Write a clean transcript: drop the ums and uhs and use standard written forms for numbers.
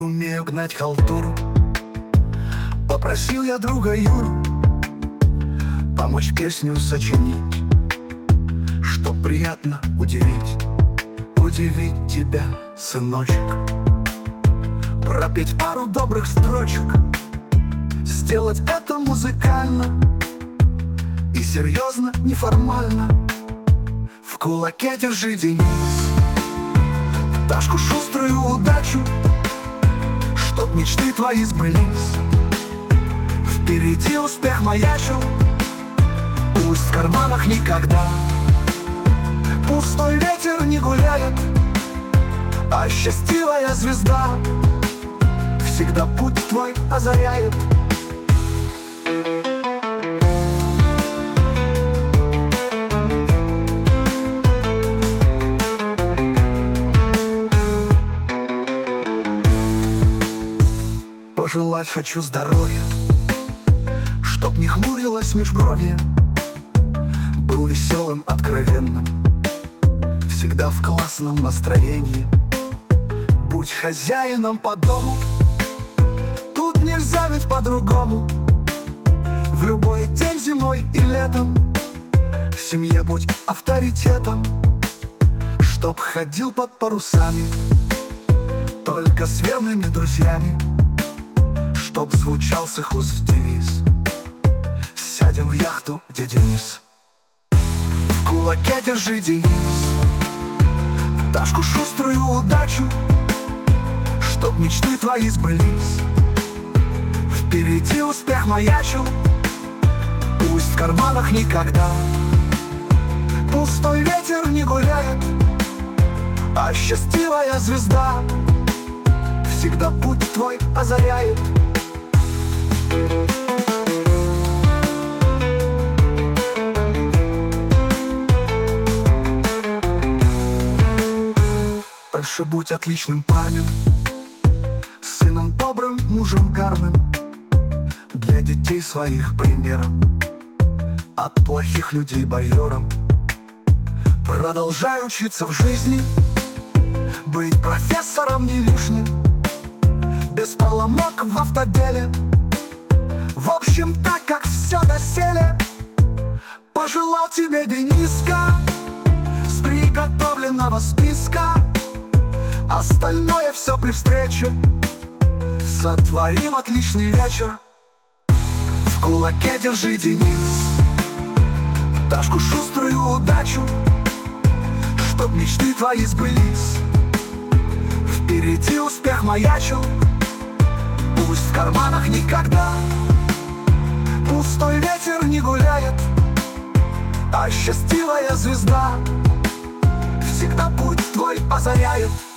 Умею гнать халтуру. Попросил я друга Юру помочь песню сочинить, чтоб приятно удивить тебя, сыночек. Пропеть пару добрых строчек, сделать это музыкально и серьезно, неформально. В кулаке держи девиз, пташку шуструю удачу, чтоб мечты твои сбылись. Впереди успех маячил, пусть в карманах никогда пустой ветер не гуляет, а счастливая звезда всегда путь твой озаряет. Пожелать хочу здоровья, чтоб не хмурилось межбровье, был веселым, откровенным, всегда в классном настроении. Будь хозяином по дому, тут нельзя ведь по-другому. В любой день, зимой и летом, в семье будь авторитетом, чтоб ходил под парусами только с верными друзьями, чтоб звучал с их уст девиз: сядем в яхту, где Денис. В кулаке держи девиз, пташку шуструю удачу, чтоб мечты твои сбылись. Впереди успех маячил, пусть в карманах никогда пустой ветер не гуляет, а счастливая звезда всегда путь твой озаряет. Дальше будь отличным парнем, сыном добрым, мужем гарным, для детей своих примером, от плохих людей байером. Продолжай учиться в жизни, быть профессором не лишним, без поломок в автоделе. В общем, так как все доселе, пожелал тебе Дениска с приготовленного списка. Остальное все при встрече, сотворим отличный вечер. В кулаке держи Денис, пташку шуструю удачу, чтоб мечты твои сбылись. Впереди успех маячил, пусть в карманах никогда пустой ветер не гуляет, а счастливая звезда всегда путь твой озаряет.